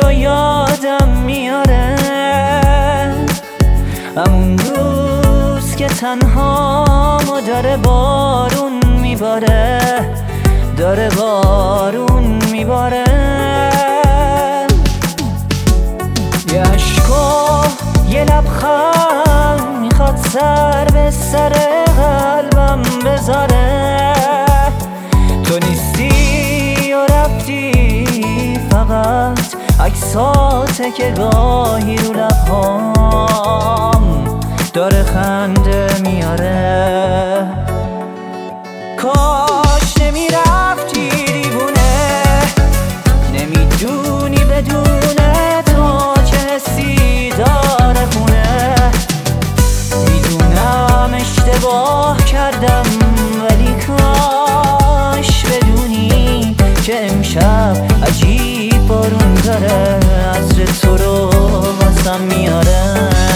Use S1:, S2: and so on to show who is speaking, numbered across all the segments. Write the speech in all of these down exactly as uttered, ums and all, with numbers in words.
S1: تو یادم میاره، همون روز که تنهامو داره بارون میباره، داره بارون میباره. یه عشق و یه لبخند میخواد سر به سر قلبم بذاره. تو نیستی و رفتی، فقط عکساته که گاهی رو لبهام داره خنده میاره. کاش نمیرفتی دیوونه، نمیدونی بدون تو چه حسی داره خونه. میدونم اشتباه کردم، ولی کاش بدونی که امشب عجیب بارون داره، عطر تو رو واسم میاره.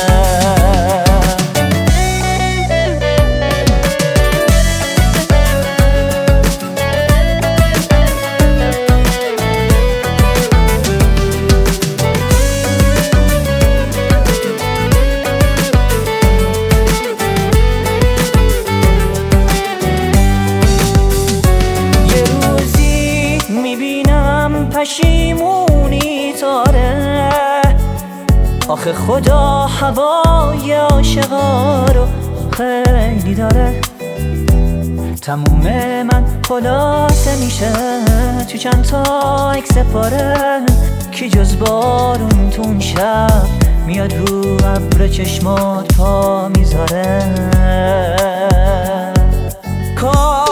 S1: پشیمونی تاره، آخه خدا هوای عاشقا رو خیلی داره. تموم من خلاصه میشه تو چند تا عکس پاره، کی جز بارون تو اون شب میاد رو ابر چشمات پا میذاره.